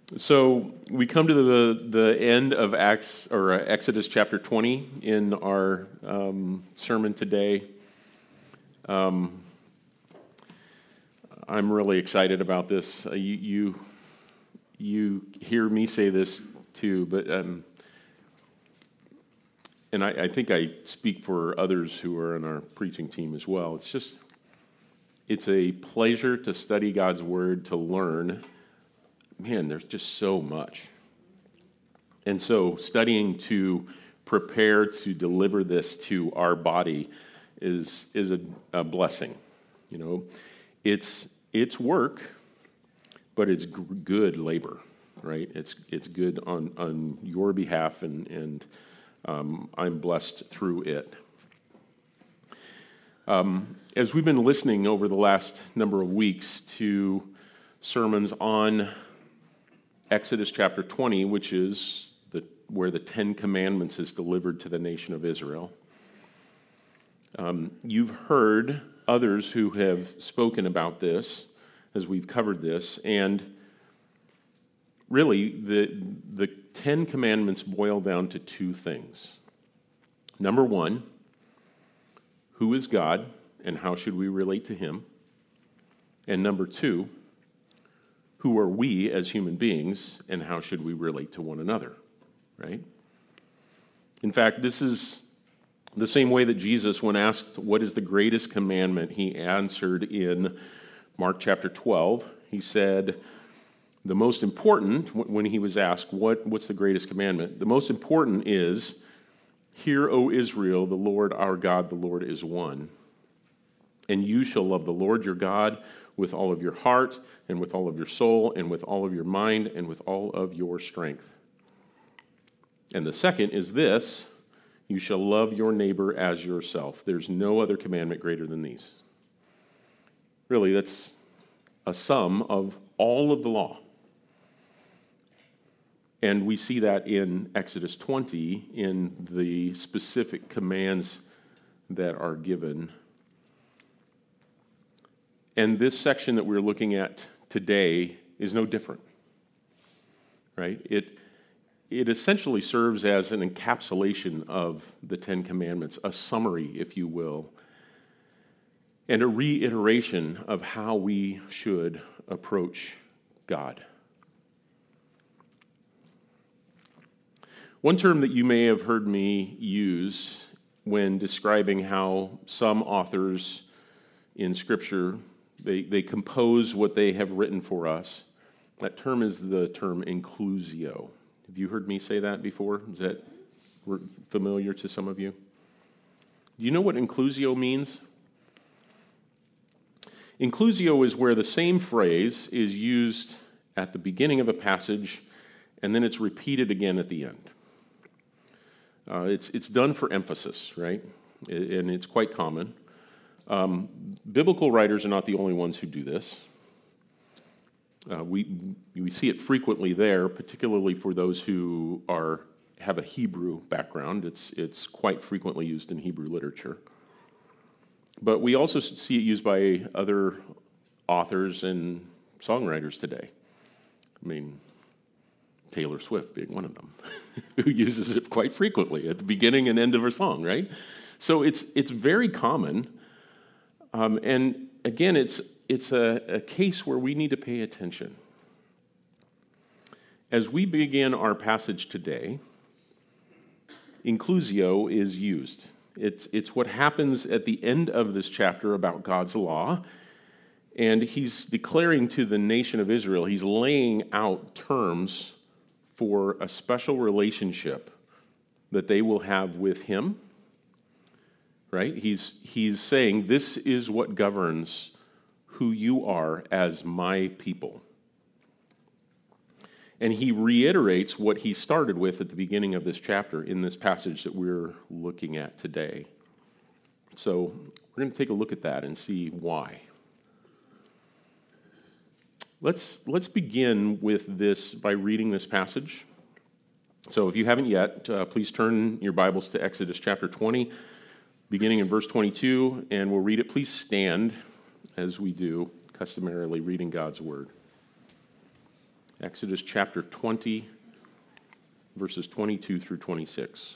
So we come to the end of Exodus chapter 20 in our sermon today. I'm really excited about this. You hear me say this too, but and I think I speak for others who are in our preaching team as well. It's a pleasure to study God's Word, to learn. Man, there's just so much. And so studying to prepare to deliver this to our body is a blessing. You know, it's work, but it's good labor, right? It's good on your behalf, and I'm blessed through it. As we've been listening over the last number of weeks to sermons on Exodus chapter 20, which is where the Ten Commandments is delivered to the nation of Israel. You've heard others who have spoken about this as we've covered this, and really the Ten Commandments boil down to two things. Number one, who is God and how should we relate to Him? And number two, who are we as human beings, and how should we relate to one another, right? In fact, this is the same way that Jesus, when asked what is the greatest commandment, he answered in Mark chapter 12. He said, the most important, when he was asked, what's the greatest commandment? The most important is, hear, O Israel, the Lord our God, the Lord is one. And you shall love the Lord your God with all of your heart, and with all of your soul, and with all of your mind, and with all of your strength. And the second is this, you shall love your neighbor as yourself. There's no other commandment greater than these. Really, that's a sum of all of the law. And we see that in Exodus 20, in the specific commands that are given. And this section that we're looking at today is no different, right? It essentially serves as an encapsulation of the Ten Commandments, a summary, if you will, and a reiteration of how we should approach God. One term that you may have heard me use when describing how some authors in Scripture they compose what they have written for us. That term is the term inclusio. Have you heard me say that before? Is that familiar to some of you? Do you know what inclusio means? Inclusio is where the same phrase is used at the beginning of a passage and then it's repeated again at the end. It's done for emphasis, right? And it's quite common. Biblical writers are not the only ones who do this. We see it frequently there, particularly for those who have a Hebrew background. It's quite frequently used in Hebrew literature. But we also see it used by other authors and songwriters today. I mean, Taylor Swift being one of them, who uses it quite frequently at the beginning and end of her song, right? So it's very common. And again, it's a case where we need to pay attention. As we begin our passage today, inclusio is used. It's what happens at the end of this chapter about God's law, and he's declaring to the nation of Israel, he's laying out terms for a special relationship that they will have with him. Right? He's saying, this is what governs who you are as my people. And he reiterates what he started with at the beginning of this chapter in this passage that we're looking at today. So we're going to take a look at that and see why. Let's begin with this by reading this passage. So if you haven't yet, please turn your Bibles to Exodus chapter 20. Beginning in verse 22, and we'll read it. Please stand as we do, customarily reading God's word. Exodus chapter 20, verses 22 through 26.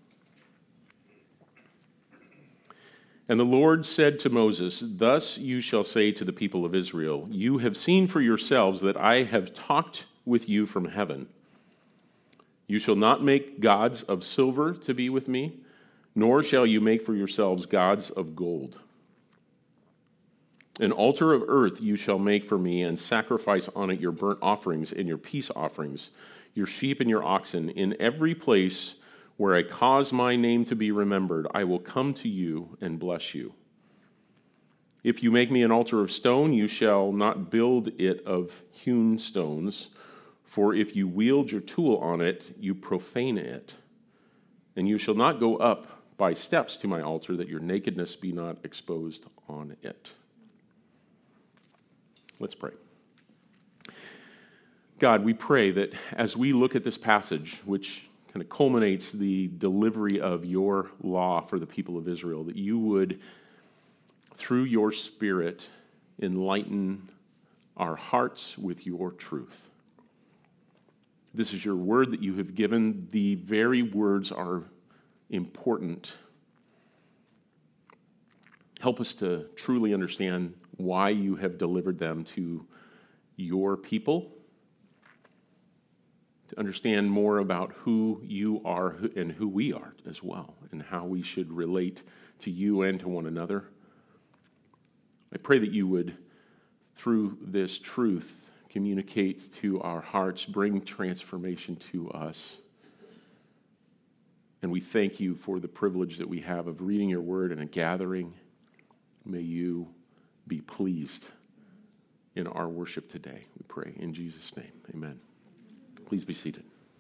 And the Lord said to Moses, "Thus you shall say to the people of Israel, you have seen for yourselves that I have talked with you from heaven. You shall not make gods of silver to be with me, nor shall you make for yourselves gods of gold. An altar of earth you shall make for me, and sacrifice on it your burnt offerings and your peace offerings, your sheep and your oxen. In every place where I cause my name to be remembered, I will come to you and bless you. If you make me an altar of stone, you shall not build it of hewn stones, for if you wield your tool on it, you profane it. And you shall not go up by steps to my altar, that your nakedness be not exposed on it." Let's pray. God, we pray that as we look at this passage, which kind of culminates the delivery of your law for the people of Israel, that you would, through your Spirit, enlighten our hearts with your truth. This is your word that you have given. The very words are important. Help us to truly understand why you have delivered them to your people, to understand more about who you are and who we are as well, and how we should relate to you and to one another. I pray that you would, through this truth, communicate to our hearts, bring transformation to us. And we thank you for the privilege that we have of reading your word in a gathering. May you be pleased in our worship today, we pray. In Jesus' name, amen. Please be seated.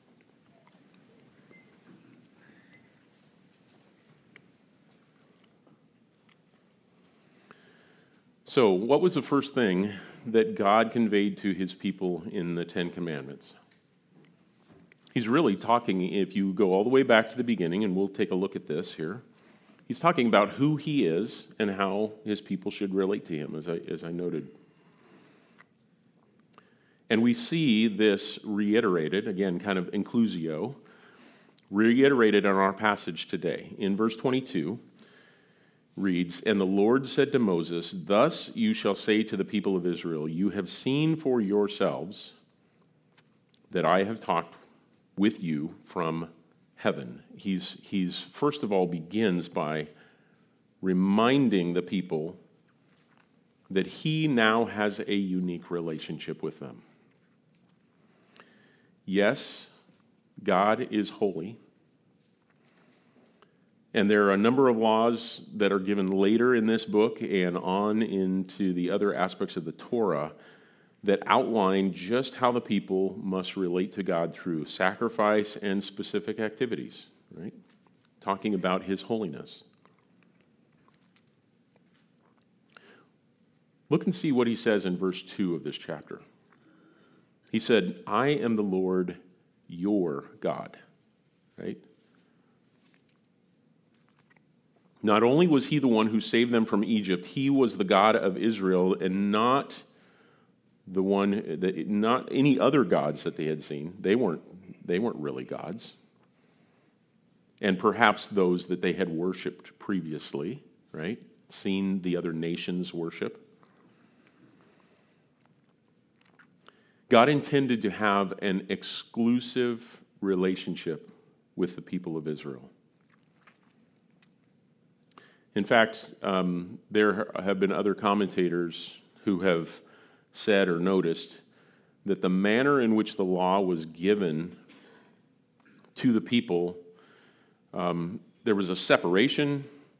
So, what was the first thing that God conveyed to his people in the Ten Commandments? He's really talking, if you go all the way back to the beginning, and we'll take a look at this here, he's talking about who he is and how his people should relate to him, as I noted. And we see this reiterated, again, kind of inclusio, reiterated in our passage today. In verse 22, reads, "And the Lord said to Moses, Thus you shall say to the people of Israel, you have seen for yourselves that I have talked with you from heaven." He's first of all begins by reminding the people that he now has a unique relationship with them. Yes, God is holy, and there are a number of laws that are given later in this book and on into the other aspects of the Torah that outline just how the people must relate to God through sacrifice and specific activities, right? Talking about his holiness. Look and see what he says in verse 2 of this chapter. He said, "I am the Lord your God," right? Not only was he the one who saved them from Egypt, he was the God of Israel, and not the one that, not any other gods that they had seen. They weren't really gods. And perhaps those that they had worshipped previously, right? Seen the other nations worship. God intended to have an exclusive relationship with the people of Israel. In fact, there have been other commentators who have said or noticed that the manner in which the law was given to the people, there was a separation.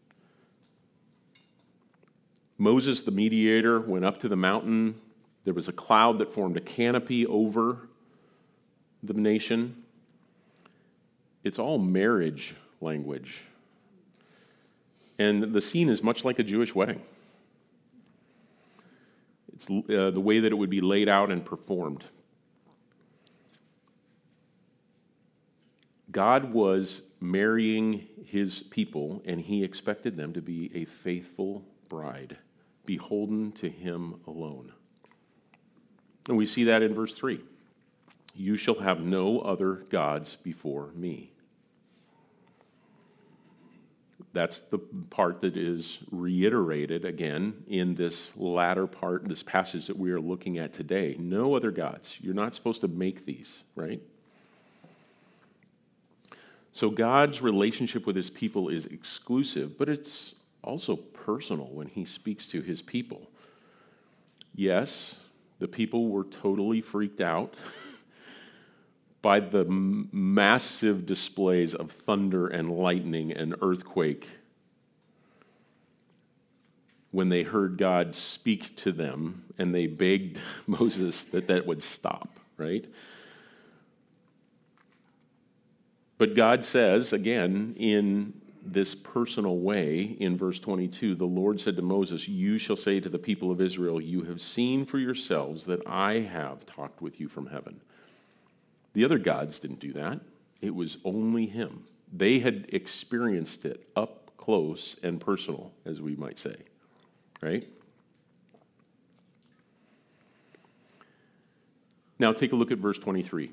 Moses, the mediator, went up to the mountain. There was a cloud that formed a canopy over the nation. It's all marriage language. And the scene is much like a Jewish wedding. It's the way that it would be laid out and performed. God was marrying his people, and he expected them to be a faithful bride, beholden to him alone. And we see that in verse 3. You shall have no other gods before me. That's the part that is reiterated again in this latter part, this passage that we are looking at today. No other gods. You're not supposed to make these, right? So God's relationship with his people is exclusive, but it's also personal when he speaks to his people. Yes, the people were totally freaked out by the massive displays of thunder and lightning and earthquake when they heard God speak to them, and they begged Moses that would stop, right? But God says, again, in this personal way, in verse 22, the Lord said to Moses, "You shall say to the people of Israel, you have seen for yourselves that I have talked with you from heaven." The other gods didn't do that. It was only him. They had experienced it up close and personal, as we might say, right? Now take a look at verse 23.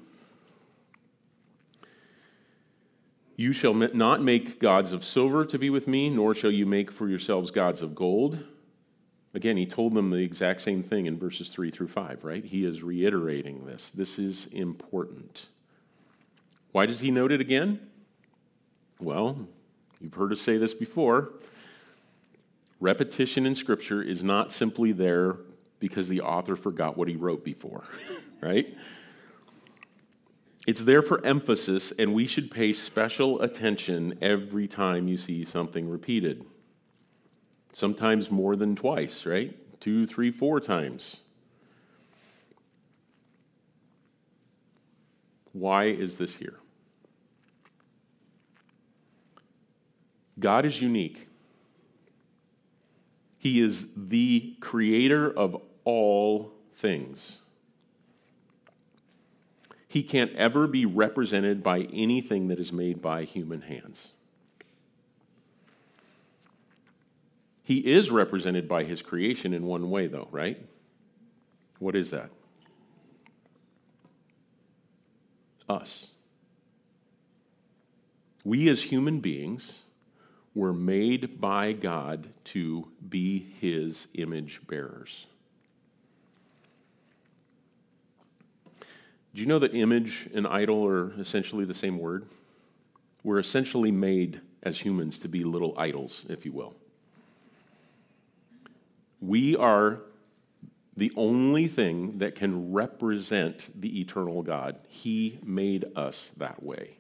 You shall not make gods of silver to be with me, nor shall you make for yourselves gods of gold. Again, he told them the exact same thing in verses 3 through 5, right? He is reiterating this. This is important. Why does he note it again? Well, you've heard us say this before. Repetition in Scripture is not simply there because the author forgot what he wrote before, right? It's there for emphasis, and we should pay special attention every time you see something repeated. Sometimes more than twice, right? 2, 3, 4 times. Why is this here? God is unique. He is the creator of all things. He can't ever be represented by anything that is made by human hands. He is represented by his creation in one way, though, right? What is that? Us. We as human beings were made by God to be his image bearers. Do you know that image and idol are essentially the same word? We're essentially made as humans to be little idols, if you will. We are the only thing that can represent the eternal God. He made us that way.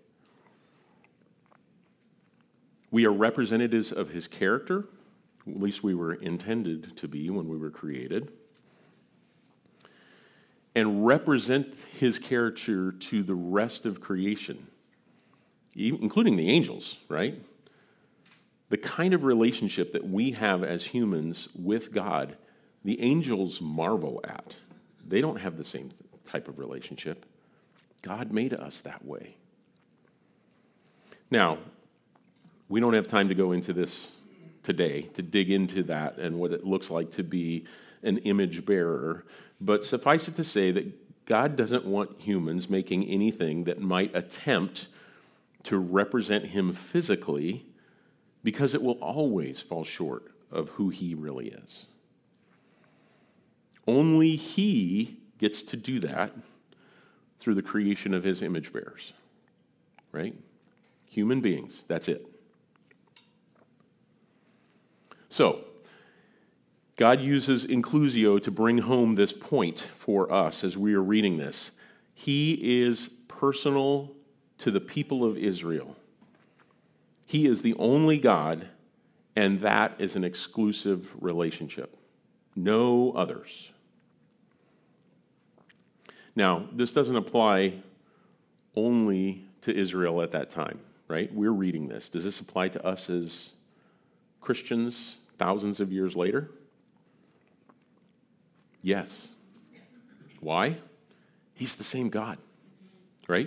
We are representatives of his character, at least we were intended to be when we were created, and represent his character to the rest of creation, including the angels, right? The kind of relationship that we have as humans with God, the angels marvel at. They don't have the same type of relationship. God made us that way. Now, we don't have time to go into this today, to dig into that and what it looks like to be an image bearer, but suffice it to say that God doesn't want humans making anything that might attempt to represent him physically, because it will always fall short of who he really is. Only he gets to do that through the creation of his image bearers, right? Human beings, that's it. So, God uses inclusio to bring home this point for us as we are reading this. He is personal to the people of Israel. He is the only God, and that is an exclusive relationship. No others. Now, this doesn't apply only to Israel at that time, right? We're reading this. Does this apply to us as Christians thousands of years later? Yes. Why? He's the same God, right?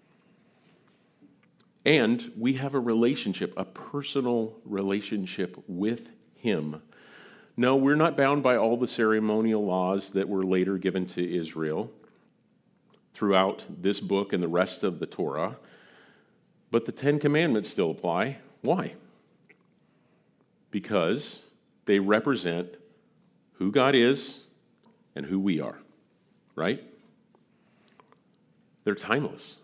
And we have a relationship, a personal relationship with him. No, we're not bound by all the ceremonial laws that were later given to Israel. throughout this book and the rest of the Torah, but the Ten Commandments still apply. Why? Because they represent who God is and who we are, right? They're timeless.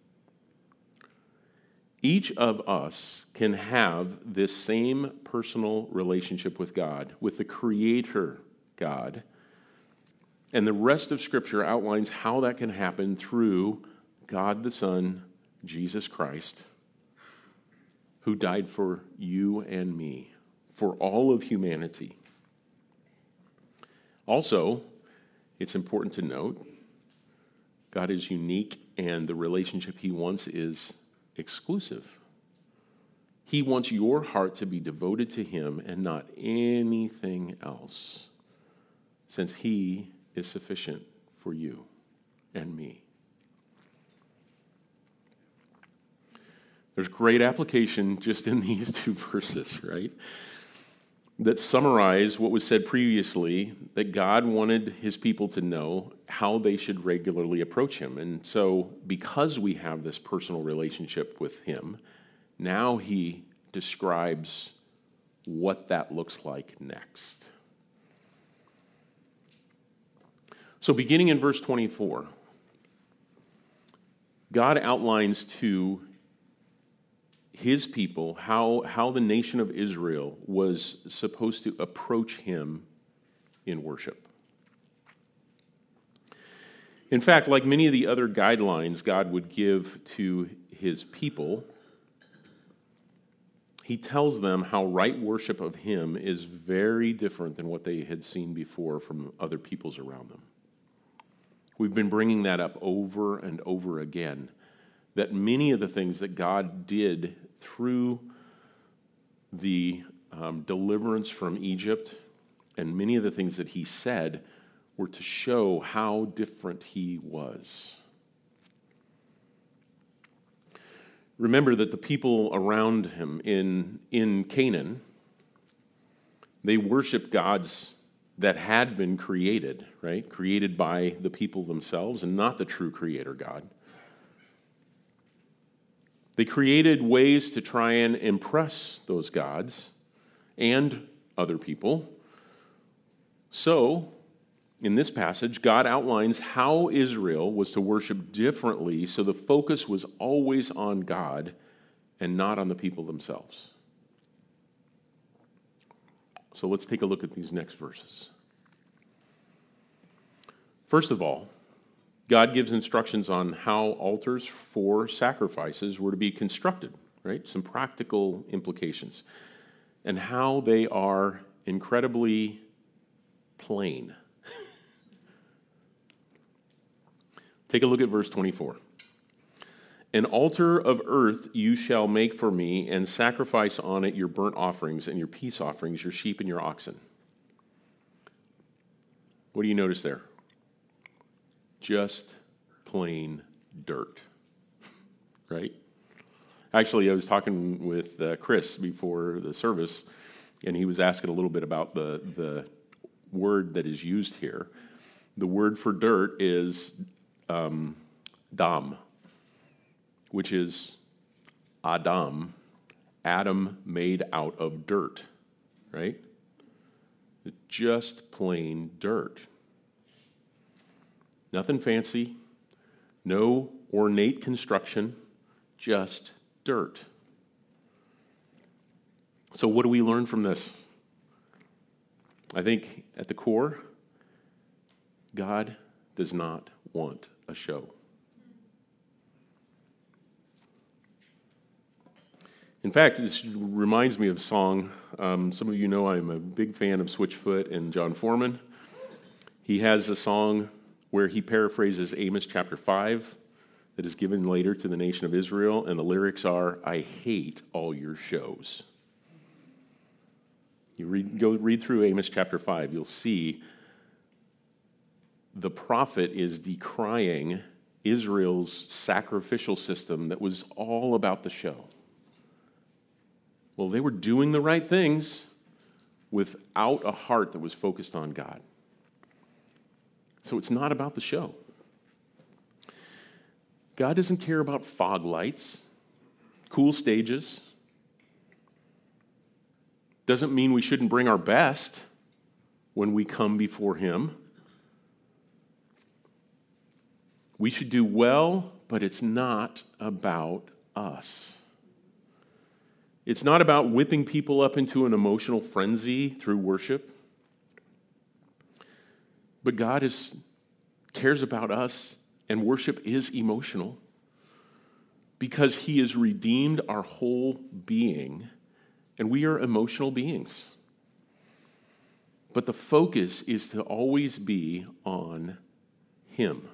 Each of us can have this same personal relationship with God, with the Creator God. And the rest of Scripture outlines how that can happen through God the Son, Jesus Christ, who died for you and me, for all of humanity. Also, it's important to note, God is unique and the relationship he wants is exclusive. He wants your heart to be devoted to him and not anything else, since he is sufficient for you and me. There's great application just in these two verses, right? That summarize what was said previously, that God wanted his people to know how they should regularly approach him. And so, because we have this personal relationship with him, now he describes what that looks like next. So, beginning in verse 24, God outlines to his people how the nation of Israel was supposed to approach him in worship. In fact, like many of the other guidelines God would give to his people, he tells them how right worship of him is very different than what they had seen before from other peoples around them. We've been bringing that up over and over again, that many of the things that God did through the deliverance from Egypt and many of the things that he said were to show how different he was. Remember that the people around him in Canaan, they worshiped gods that had been created, right? Created by the people themselves and not the true creator God. They created ways to try and impress those gods and other people. So, in this passage, God outlines how Israel was to worship differently, so the focus was always on God and not on the people themselves. So let's take a look at these next verses. First of all, God gives instructions on how altars for sacrifices were to be constructed, right? Some practical implications, and how they are incredibly plain. Take a look at verse 24. An altar of earth you shall make for me, and sacrifice on it your burnt offerings and your peace offerings, your sheep and your oxen. What do you notice there? Just plain dirt, right? Actually, I was talking with Chris before the service, and he was asking a little bit about the word that is used here. The word for dirt is dam, which is Adam made out of dirt, right? It's just plain dirt. Nothing fancy, no ornate construction, just dirt. So what do we learn from this? I think at the core, God does not want a show. In fact, this reminds me of a song. Some of you know I'm a big fan of Switchfoot and John Foreman. He has a song where he paraphrases Amos chapter 5 that is given later to the nation of Israel, and the lyrics are, "I hate all your shows." Go read through Amos chapter 5, you'll see the prophet is decrying Israel's sacrificial system that was all about the show. Well, they were doing the right things without a heart that was focused on God. So it's not about the show. God doesn't care about fog lights, cool stages. Doesn't mean we shouldn't bring our best when we come before him. We should do well, but it's not about us. It's not about whipping people up into an emotional frenzy through worship. But God cares about us, and worship is emotional because he has redeemed our whole being, and we are emotional beings. But the focus is to always be on him.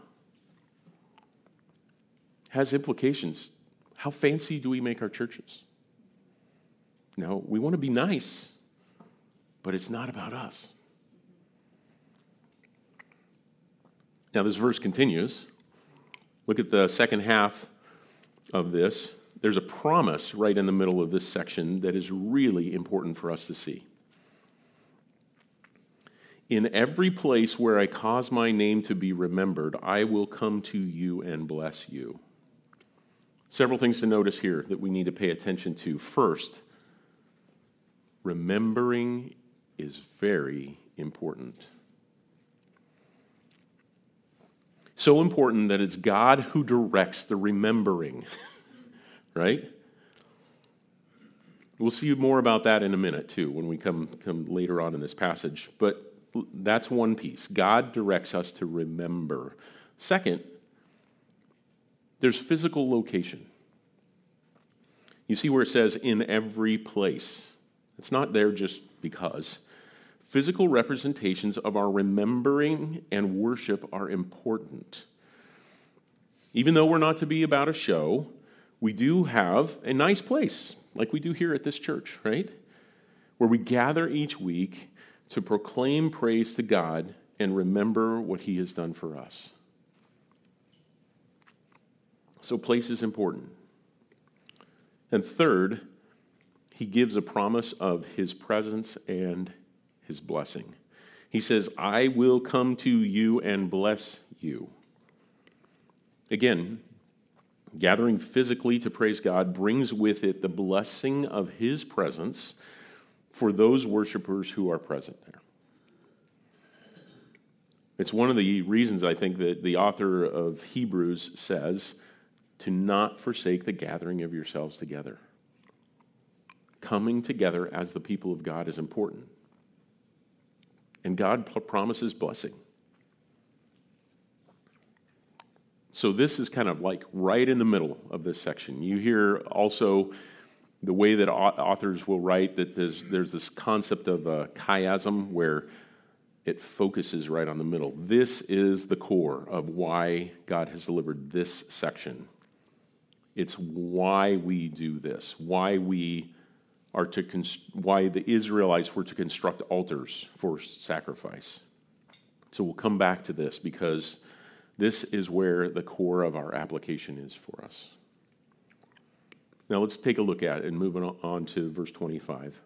Has implications. How fancy do we make our churches? No, we want to be nice, but it's not about us. Now, this verse continues. Look at the second half of this. There's a promise right in the middle of this section that is really important for us to see. In every place where I cause my name to be remembered, I will come to you and bless you. Several things to notice here that we need to pay attention to. First, remembering is very important. So important that it's God who directs the remembering, right? We'll see more about that in a minute, too, when we come later on in this passage. But that's one piece. God directs us to remember. Second, there's physical location. You see where it says, in every place. It's not there just because. Physical representations of our remembering and worship are important. Even though we're not to be about a show, we do have a nice place, like we do here at this church, right? Where we gather each week to proclaim praise to God and remember what he has done for us. So place is important. And third, he gives a promise of his presence and his blessing. He says, I will come to you and bless you. Again, gathering physically to praise God brings with it the blessing of his presence for those worshipers who are present there. It's one of the reasons I think that the author of Hebrews says to not forsake the gathering of yourselves together. Coming together as the people of God is important. And God promises blessing. So this is kind of like right in the middle of this section. You hear also the way that authors will write that there's this concept of a chiasm where it focuses right on the middle. This is the core of why God has delivered this section. It's why we do this, why the Israelites were to construct altars for sacrifice. So we'll come back to this because this is where the core of our application is for us. Now let's take a look at it and move on to verse 25.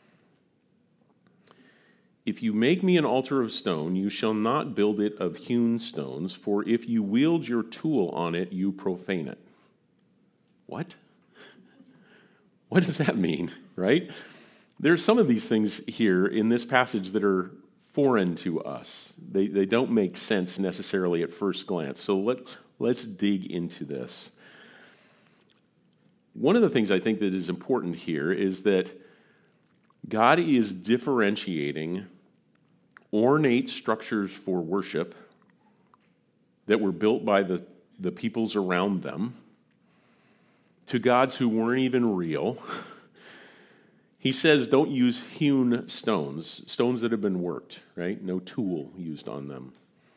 If you make me an altar of stone, you shall not build it of hewn stones, for if you wield your tool on it, you profane it. What? What does that mean, right? There's some of these things here in this passage that are foreign to us. They don't make sense necessarily at first glance. So let's dig into this. One of the things I think that is important here is that God is differentiating ornate structures for worship that were built by the peoples around them to gods who weren't even real. He says don't use hewn stones that have been worked, right? No tool used on them.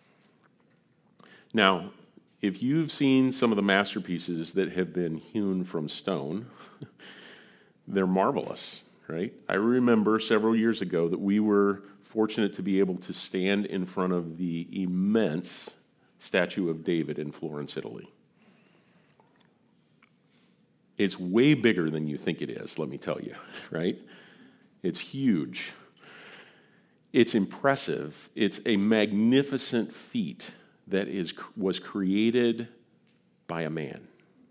Now, if you've seen some of the masterpieces that have been hewn from stone, they're marvelous, right? I remember several years ago that we were fortunate to be able to stand in front of the immense statue of David in Florence, Italy. It's way bigger than you think it is, let me tell you, right? It's huge. It's impressive. It's a magnificent feat that was created by a man.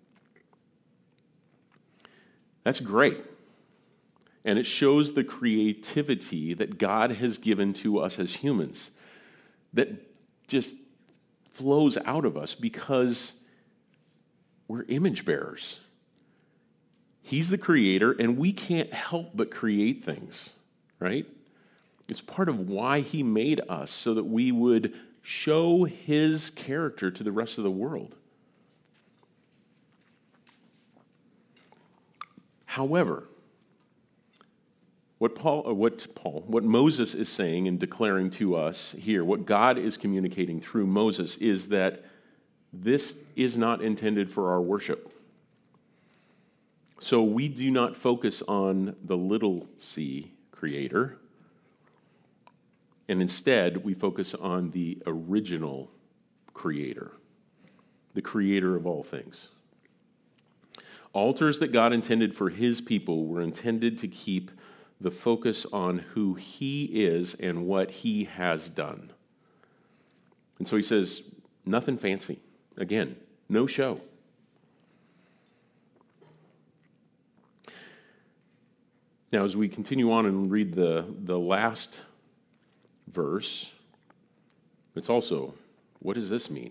That's great. And it shows the creativity that God has given to us as humans that just flows out of us because we're image bearers. He's the creator, and we can't help but create things, right? It's part of why he made us, so that we would show his character to the rest of the world. However, what Moses is saying and declaring to us here, what God is communicating through Moses, is that this is not intended for our worship. So we do not focus on the little c creator, and instead we focus on the original creator, the creator of all things. Altars that God intended for his people were intended to keep the focus on who he is and what he has done. And so he says, nothing fancy. Again, no show. Now, as we continue on and read the last verse, it's also, what does this mean?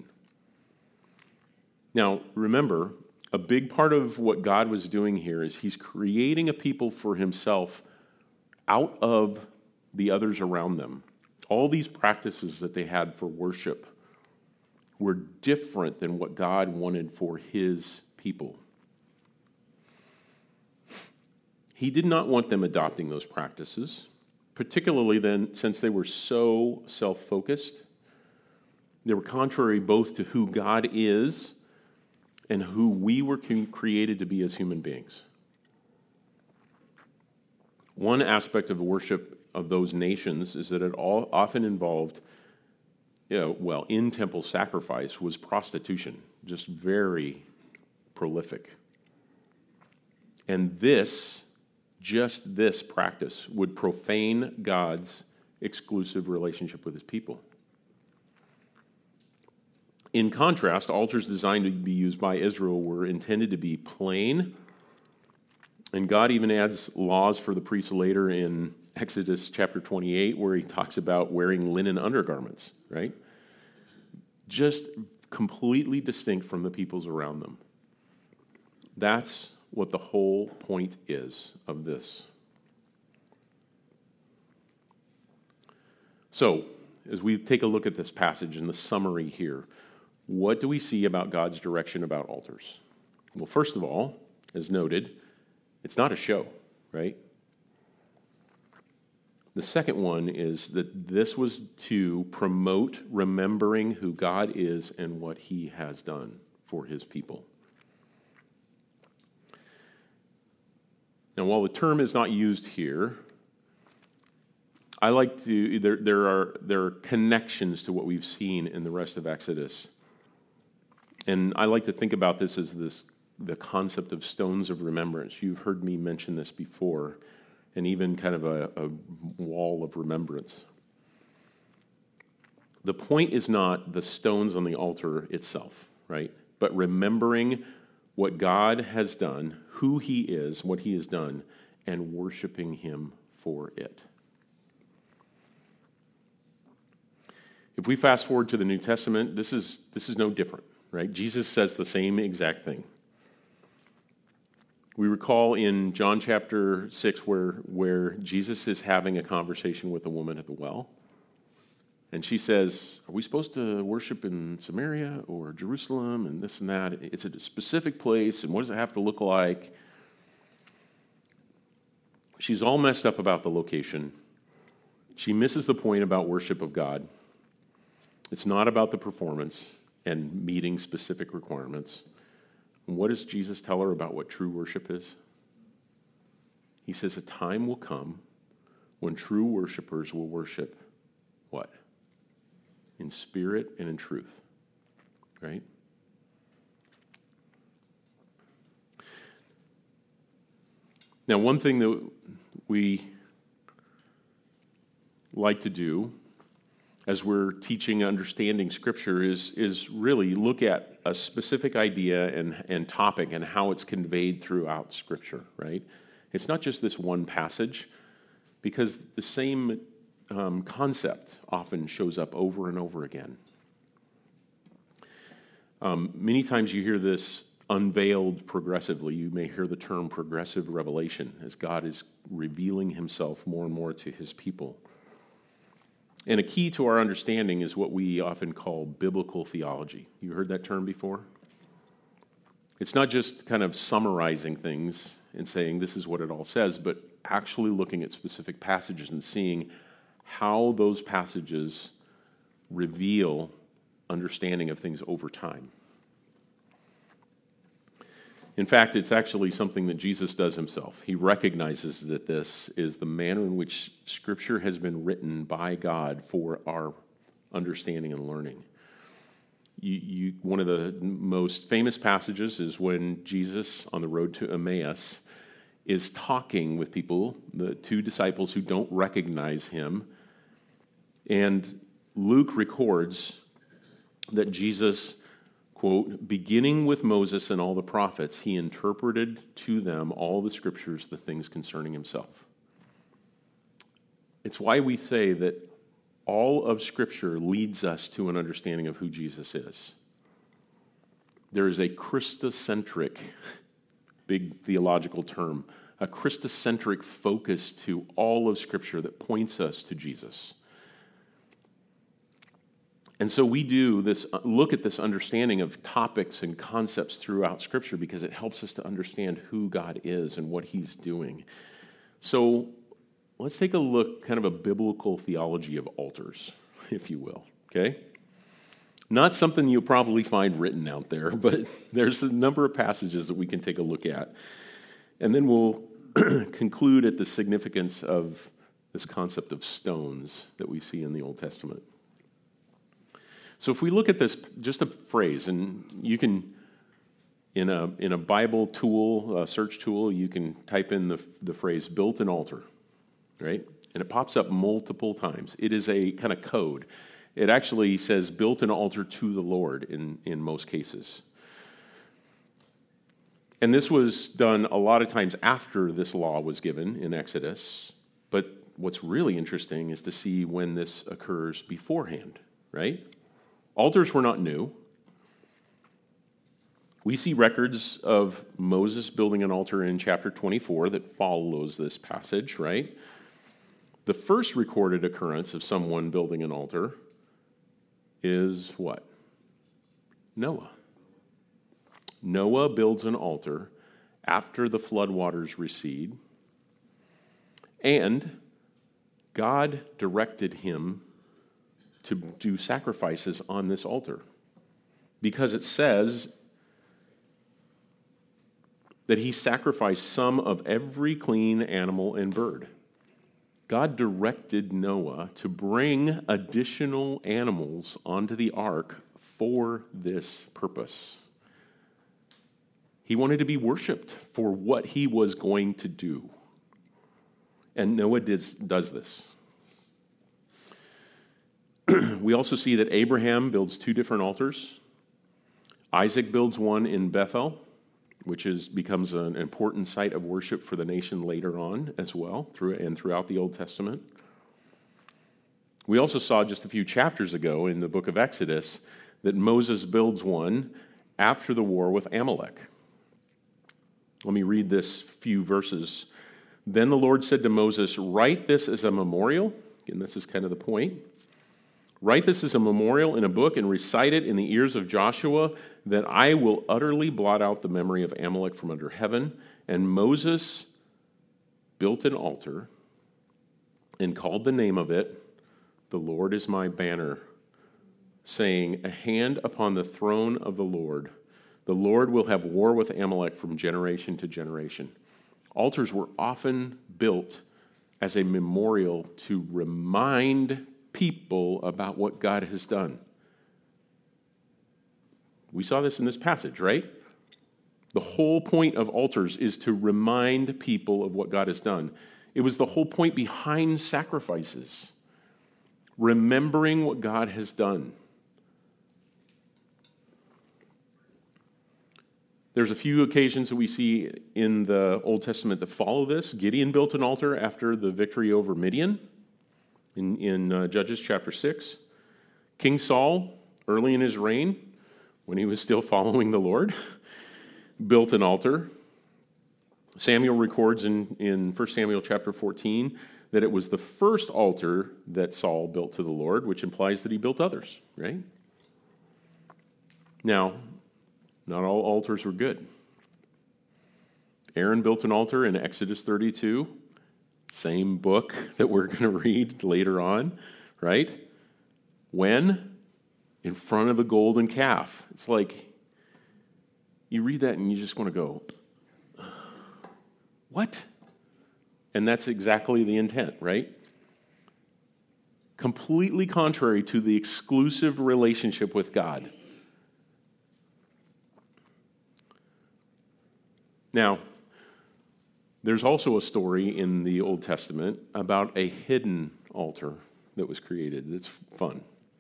Now, remember, a big part of what God was doing here is he's creating a people for himself out of the others around them. All these practices that they had for worship were different than what God wanted for his people. He did not want them adopting those practices, particularly then since they were so self-focused. They were contrary both to who God is and who we were created to be as human beings. One aspect of the worship of those nations is that it often involved, in-temple sacrifice was prostitution, just very prolific. And this practice would profane God's exclusive relationship with his people. In contrast, altars designed to be used by Israel were intended to be plain, and God even adds laws for the priests later in Exodus chapter 28, where he talks about wearing linen undergarments, right? Just completely distinct from the peoples around them. That's what the whole point is of this. So, as we take a look at this passage and the summary here, what do we see about God's direction about altars? Well, first of all, as noted, it's not a show, right? The second one is that this was to promote remembering who God is and what he has done for his people. Now, while the term is not used here, I like to, there are connections to what we've seen in the rest of Exodus. And I like to think about this as the concept of stones of remembrance. You've heard me mention this before, and even kind of a wall of remembrance. The point is not the stones on the altar itself, right? But remembering what God has done, who he is, what he has done, and worshiping him for it. If we fast forward to the New Testament, this is no different, right? Jesus says the same exact thing. We recall in John chapter 6 where Jesus is having a conversation with a woman at the well. And she says, are we supposed to worship in Samaria or Jerusalem and this and that? It's a specific place, and what does it have to look like? She's all messed up about the location. She misses the point about worship of God. It's not about the performance and meeting specific requirements. And what does Jesus tell her about what true worship is? He says a time will come when true worshipers will worship what? In spirit and in truth, right? Now, one thing that we like to do as we're teaching understanding Scripture is really look at a specific idea and topic and how it's conveyed throughout Scripture, right? It's not just this one passage, because the same concept often shows up over and over again. Many times you hear this unveiled progressively. You may hear the term progressive revelation as God is revealing himself more and more to his people. And a key to our understanding is what we often call biblical theology. You heard that term before? It's not just kind of summarizing things and saying this is what it all says, but actually looking at specific passages and seeing how those passages reveal understanding of things over time. In fact, it's actually something that Jesus does himself. He recognizes that this is the manner in which Scripture has been written by God for our understanding and learning. One of the most famous passages is when Jesus, on the road to Emmaus, is talking with people, the two disciples who don't recognize him. And Luke records that Jesus, quote, beginning with Moses and all the prophets, he interpreted to them all the Scriptures, the things concerning himself. It's why we say that all of Scripture leads us to an understanding of who Jesus is. There is a Christocentric, big theological term, a Christocentric focus to all of Scripture that points us to Jesus. And so we do this, look at this understanding of topics and concepts throughout Scripture because it helps us to understand who God is and what he's doing. So let's take a look, kind of a biblical theology of altars, if you will, okay? Not something you'll probably find written out there, but there's a number of passages that we can take a look at. And then we'll conclude at the significance of this concept of stones that we see in the Old Testament. So if we look at this, just a phrase, and you can, in a Bible tool, a search tool, you can type in the phrase built an altar, right? And it pops up multiple times. It is a kind of code. It actually says built an altar to the Lord in most cases. And this was done a lot of times after this law was given in Exodus. But what's really interesting is to see when this occurs beforehand, right? Altars were not new. We see records of Moses building an altar in chapter 24 that follows this passage, right? The first recorded occurrence of someone building an altar is what? Noah. Noah builds an altar after the floodwaters recede, and God directed him to do sacrifices on this altar because it says that he sacrificed some of every clean animal and bird. God directed Noah to bring additional animals onto the ark for this purpose. He wanted to be worshiped for what he was going to do. And Noah does this. We also see that Abraham builds two different altars. Isaac builds one in Bethel, which becomes an important site of worship for the nation later on as well, throughout the Old Testament. We also saw just a few chapters ago in the book of Exodus that Moses builds one after the war with Amalek. Let me read this few verses. Then the Lord said to Moses, "Write this as a memorial," and this is kind of the point. "Write this as a memorial in a book and recite it in the ears of Joshua, that I will utterly blot out the memory of Amalek from under heaven." And Moses built an altar and called the name of it, "The Lord is my banner," saying, "A hand upon the throne of the Lord. The Lord will have war with Amalek from generation to generation." Altars were often built as a memorial to remind people about what God has done. We saw this in this passage, right? The whole point of altars is to remind people of what God has done. It was the whole point behind sacrifices. remembering what God has done. There's a few occasions that we see in the Old Testament that follow this. Gideon built an altar after the victory over Midian in Judges chapter 6. King Saul, early in his reign, when he was still following the Lord, built an altar. Samuel records in 1 Samuel chapter 14 that it was the first altar that Saul built to the Lord, which implies that he built others, right? Now, not all altars were good. Aaron built an altar in Exodus 32, same book that we're going to read later on, right? When? In front of a golden calf. It's like, you read that and you just want to go, what? And that's exactly the intent, right? Completely contrary to the exclusive relationship with God. Now, there's also a story in the Old Testament about a hidden altar that was created. That's fun.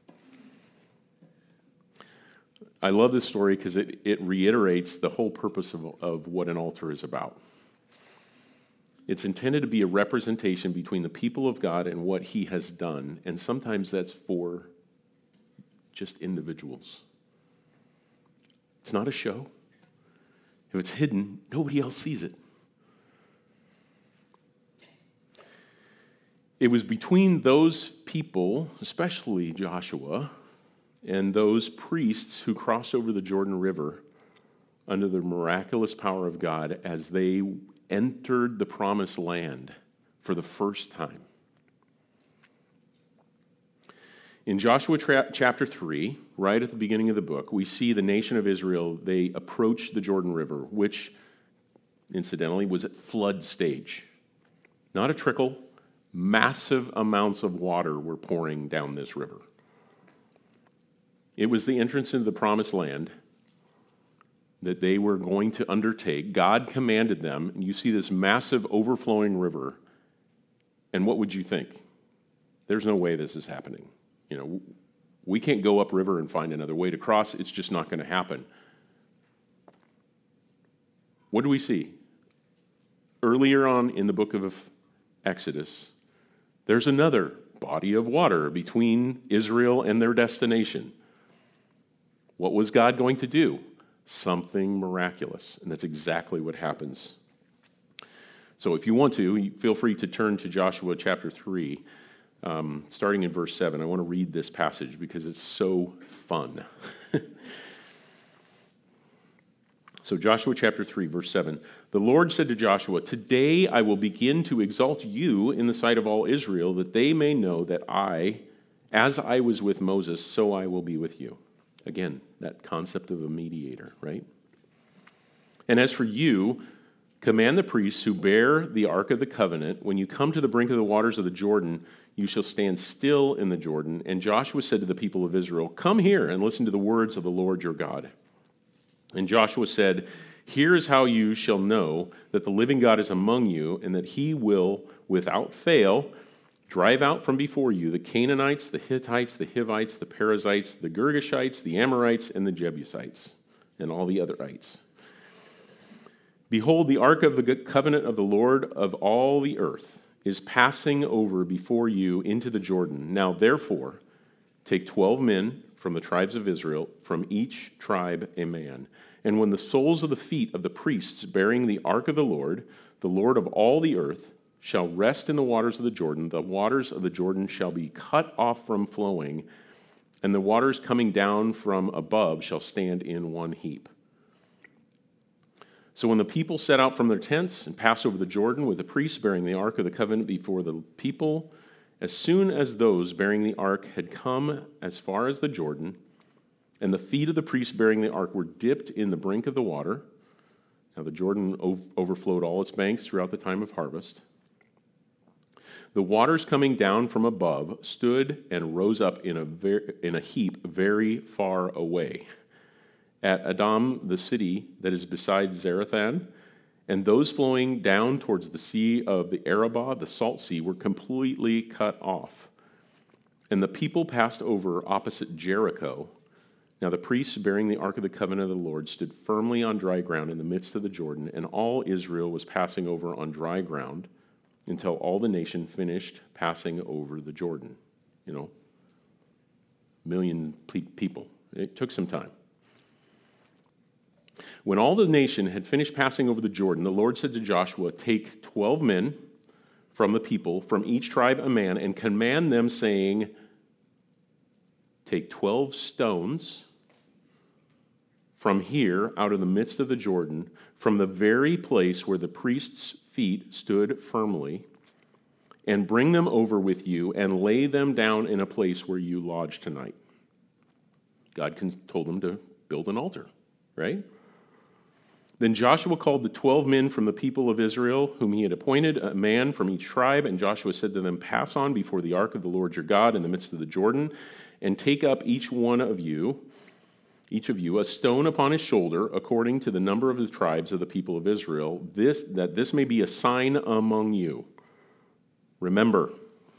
I love this story because it reiterates the whole purpose of what an altar is about. It's intended to be a representation between the people of God and what He has done, and sometimes that's for just individuals. It's not a show. If it's hidden, nobody else sees it. It was between those people, especially Joshua, and those priests who crossed over the Jordan River under the miraculous power of God as they entered the promised land for the first time. In Joshua chapter 3, right at the beginning of the book, we see the nation of Israel, they approach the Jordan River, which, incidentally, was at flood stage. Not a trickle, massive amounts of water were pouring down this river. It was the entrance into the promised land that they were going to undertake. God commanded them, and you see this massive overflowing river, and what would you think? There's no way this is happening. You know, we can't go upriver and find another way to cross. It's just not going to happen. What do we see? Earlier on in the book of Exodus, there's another body of water between Israel and their destination. What was God going to do? Something miraculous. And that's exactly what happens. So if you want to, feel free to turn to Joshua chapter 3. Starting in verse 7, I want to read this passage because it's so fun. So Joshua chapter 3, verse 7. The Lord said to Joshua, "Today I will begin to exalt you in the sight of all Israel, that they may know that as I was with Moses, so I will be with you." Again, that concept of a mediator, right? "And as for you, command the priests who bear the ark of the covenant, when you come to the brink of the waters of the Jordan, you shall stand still in the Jordan." And Joshua said to the people of Israel, "Come here and listen to the words of the Lord your God." And Joshua said, "Here is how you shall know that the living God is among you, and that He will, without fail, drive out from before you the Canaanites, the Hittites, the Hivites, the Perizzites, the Girgashites, the Amorites, and the Jebusites, and all the otherites. Behold, the ark of the covenant of the Lord of all the earth is passing over before you into the Jordan. Now, therefore, take 12 men from the tribes of Israel, from each tribe a man. And when the soles of the feet of the priests bearing the ark of the Lord of all the earth, shall rest in the waters of the waters of the Jordan shall be cut off from flowing, and the waters coming down from above shall stand in one heap. So when the people set out from their tents and passed over the Jordan with the priests bearing the ark of the covenant before the people, as soon as those bearing the ark had come as far as the Jordan, and the feet of the priests bearing the ark were dipped in the brink of the water, now the Jordan overflowed all its banks throughout the time of harvest, the waters coming down from above stood and rose up in a heap very far away, at Adam, the city that is beside Zarethan, and those flowing down towards the sea of the Arabah, the salt sea, were completely cut off. And the people passed over opposite Jericho. Now the priests bearing the ark of the covenant of the Lord stood firmly on dry ground in the midst of the Jordan, and all Israel was passing over on dry ground until all the nation finished passing over the Jordan. You know, million people. It took some time. When all the nation had finished passing over the Jordan, the Lord said to Joshua, "Take 12 men from the people, from each tribe a man, and command them, saying, take 12 stones from here out of the midst of the Jordan, from the very place where the priest's feet stood firmly, and bring them over with you and lay them down in a place where you lodge tonight." God told them to build an altar, right? Then Joshua called the 12 men from the people of Israel, whom he had appointed, a man from each tribe, and Joshua said to them, "Pass on before the ark of the Lord your God in the midst of the Jordan, and take up each of you, a stone upon his shoulder, according to the number of the tribes of the people of Israel, that this may be a sign among you. Remember,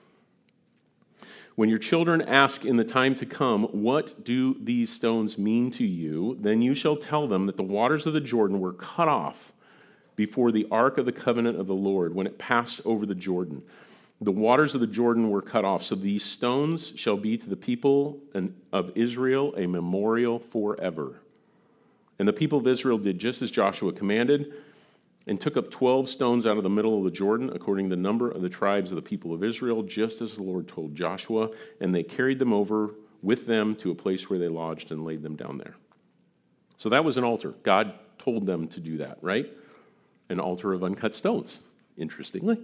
when your children ask in the time to come, 'What do these stones mean to you?' then you shall tell them that the waters of the Jordan were cut off before the ark of the covenant of the Lord when it passed over the Jordan. The waters of the Jordan were cut off, so these stones shall be to the people of Israel a memorial forever." And the people of Israel did just as Joshua commanded, and took up 12 stones out of the middle of the Jordan, according to the number of the tribes of the people of Israel, just as the Lord told Joshua, and they carried them over with them to a place where they lodged and laid them down there. So that was an altar. God told them to do that, right? An altar of uncut stones, interestingly.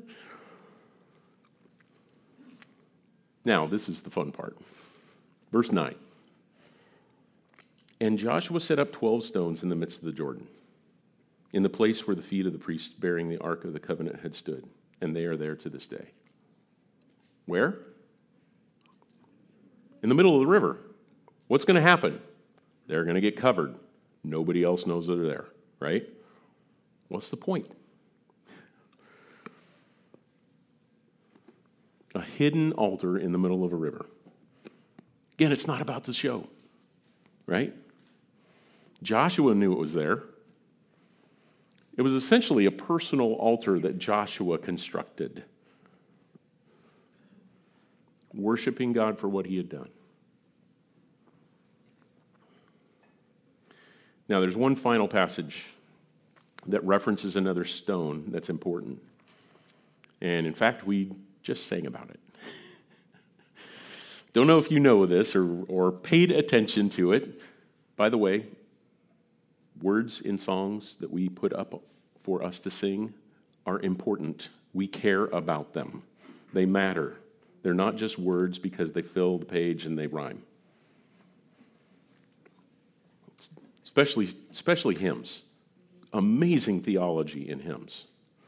Now, this is the fun part. Verse 9. "And Joshua set up 12 stones in the midst of the Jordan, in the place where the feet of the priests bearing the ark of the covenant had stood, and they are there to this day." Where? In the middle of the river. What's going to happen? They're going to get covered. Nobody else knows they're there, right? What's the point? A hidden altar in the middle of a river. Again, it's not about the show, right? Joshua knew it was there. It was essentially a personal altar that Joshua constructed, worshiping God for what he had done. Now, there's one final passage that references another stone that's important. And in fact, we just sang about it. Don't know if you know this or paid attention to it. By the way, words in songs that we put up for us to sing are important. We care about them. They matter. They're not just words because they fill the page and they rhyme. Especially hymns. Amazing theology in hymns.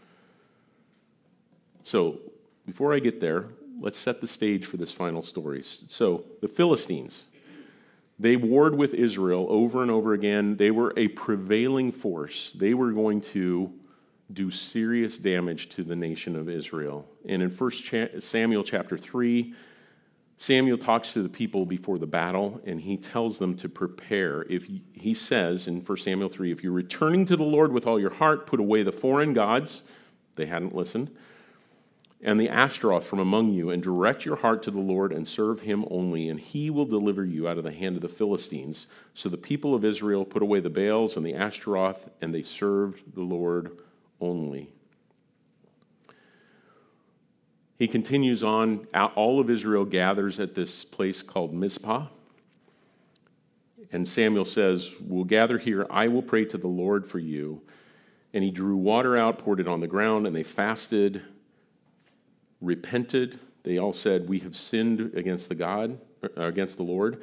So, before I get there, let's set the stage for this final story. So, the Philistines, they warred with Israel over and over again. They were a prevailing force. They were going to do serious damage to the nation of Israel. And in 1 Samuel chapter 3, Samuel talks to the people before the battle, and he tells them to prepare. He says in 1 Samuel 3, "If you're returning to the Lord with all your heart, put away the foreign gods," they hadn't listened, "and the Ashtaroth from among you, and direct your heart to the Lord and serve him only, and he will deliver you out of the hand of the Philistines." So the people of Israel put away the Baals and the Ashtaroth, and they served the Lord only. He continues on. All of Israel gathers at this place called Mizpah. And Samuel says, "We'll gather here. I will pray to the Lord for you." And he drew water out, poured it on the ground, and they fasted, repented. They all said, "We have sinned against the Lord."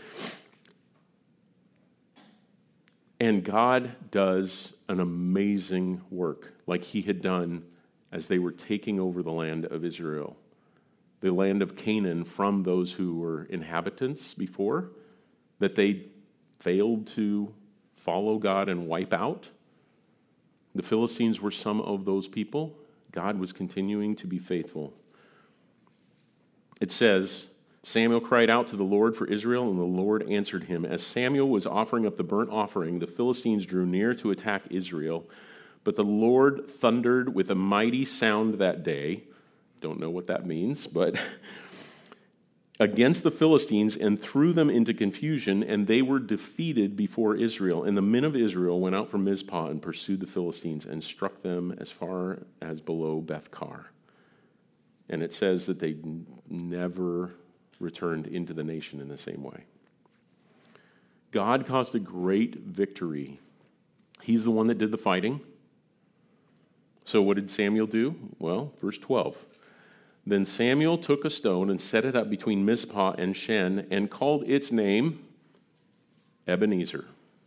And God does an amazing work, like he had done as they were taking over the land of Israel, the land of Canaan, from those who were inhabitants before, that they failed to follow God and wipe out. The Philistines were some of those people. God was continuing to be faithful. It says, Samuel cried out to the Lord for Israel, and the Lord answered him. As Samuel was offering up the burnt offering, the Philistines drew near to attack Israel. But the Lord thundered with a mighty sound that day. Don't know what that means, but against the Philistines and threw them into confusion, and they were defeated before Israel. And the men of Israel went out from Mizpah and pursued the Philistines and struck them as far as below Beth-kar. And it says that they never returned into the nation in the same way. God caused a great victory. He's the one that did the fighting. So what did Samuel do? Well, verse 12. Then Samuel took a stone and set it up between Mizpah and Shen and called its name Ebenezer.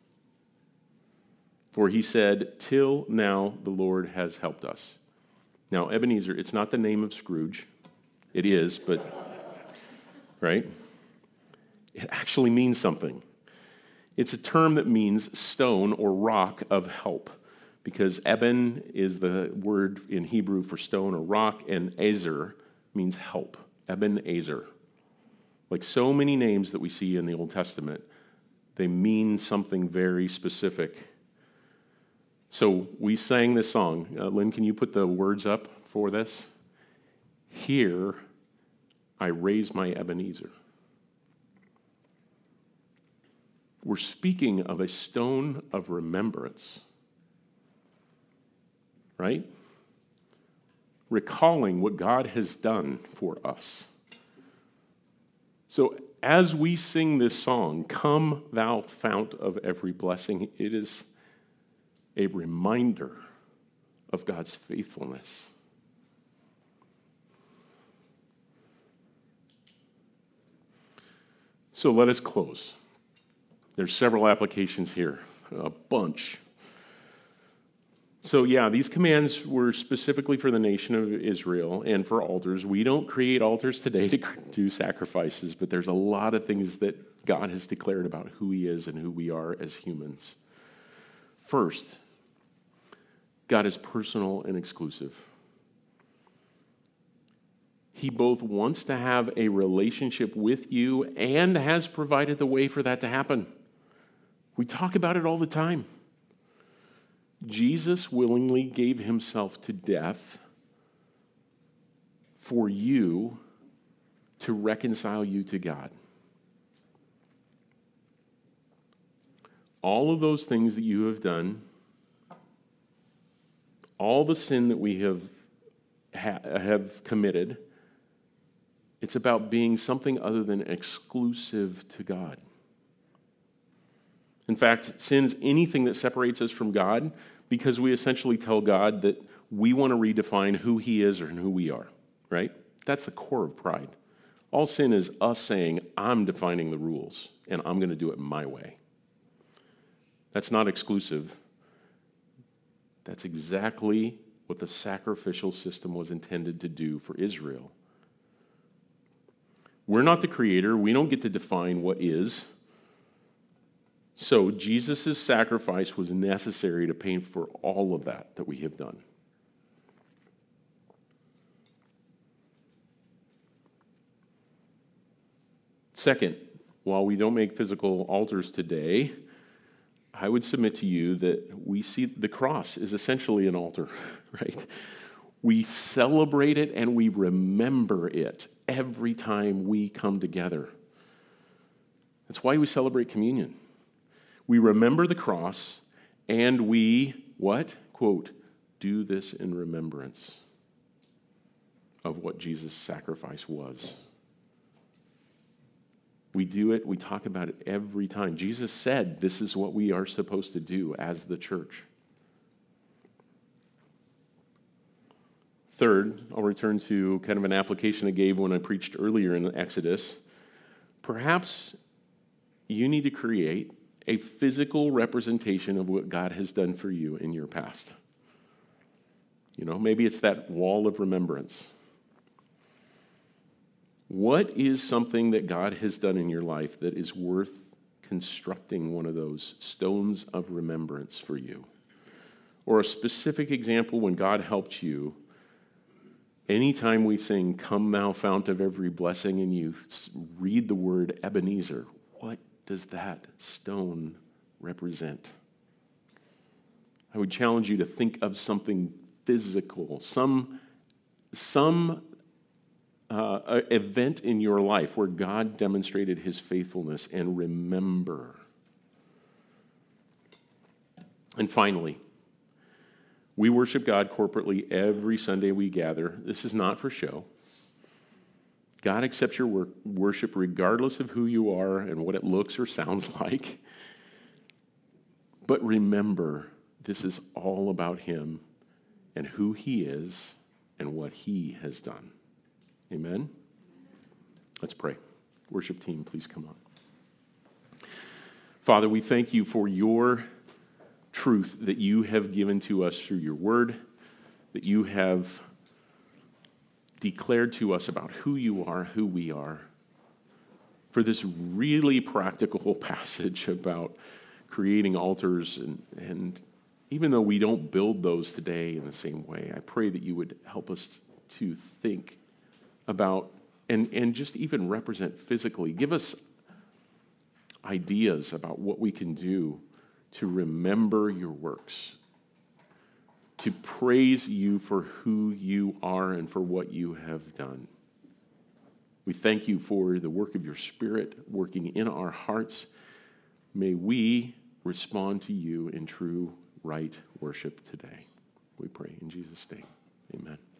For he said, "Till now the Lord has helped us." Now, Ebenezer, it's not the name of Scrooge. It is, but, right? It actually means something. It's a term that means stone or rock of help, because Eben is the word in Hebrew for stone or rock, and Ezer means help. Ebenezer. Like so many names that we see in the Old Testament, they mean something very specific. So we sang this song. Lynn, can you put the words up for this? Here I raise my Ebenezer. We're speaking of a stone of remembrance, right? Recalling what God has done for us. So as we sing this song, "Come thou fount of every blessing," it is a reminder of God's faithfulness. So let us close. There's several applications here, a bunch. So yeah, these commands were specifically for the nation of Israel and for altars. We don't create altars today to do sacrifices, but there's a lot of things that God has declared about who he is and who we are as humans. First, God is personal and exclusive. He both wants to have a relationship with you and has provided the way for that to happen. We talk about it all the time. Jesus willingly gave himself to death for you to reconcile you to God. All of those things that you have done, all the sin that we have committed, it's about being something other than exclusive to God. In fact, sin's anything that separates us from God, because we essentially tell God that we want to redefine who he is and who we are, right? That's the core of pride. All sin is us saying, I'm defining the rules, and I'm going to do it my way. That's not exclusive. That's exactly what the sacrificial system was intended to do for Israel. We're not the creator. We don't get to define what is. So Jesus' sacrifice was necessary to pay for all of that we have done. Second, while we don't make physical altars today, I would submit to you that we see the cross is essentially an altar, right? We celebrate it and we remember it every time we come together. That's why we celebrate communion. We remember the cross, and we, what? Quote, do this in remembrance of what Jesus' sacrifice was. We do it, we talk about it every time. Jesus said this is what we are supposed to do as the church. Third, I'll return to kind of an application I gave when I preached earlier in Exodus. Perhaps you need to create a physical representation of what God has done for you in your past. You know, maybe it's that wall of remembrance. What is something that God has done in your life that is worth constructing one of those stones of remembrance for you? Or a specific example when God helped you Anytime we sing, "Come thou fount of every blessing," and you read the word Ebenezer, what does that stone represent? I would challenge you to think of something physical, some event in your life where God demonstrated his faithfulness, and remember. And finally, we worship God corporately every Sunday we gather. This is not for show. God accepts your worship regardless of who you are and what it looks or sounds like. But remember, this is all about him and who he is and what he has done. Amen? Let's pray. Worship team, please come on. Father, we thank you for your truth that you have given to us through your word, that you have declared to us about who you are, who we are. For this really practical passage about creating altars, and even though we don't build those today in the same way, I pray that you would help us to think about and just even represent physically. Give us ideas about what we can do to remember your works, to praise you for who you are and for what you have done. We thank you for the work of your Spirit working in our hearts. May we respond to you in true, right worship today. We pray in Jesus' name. Amen.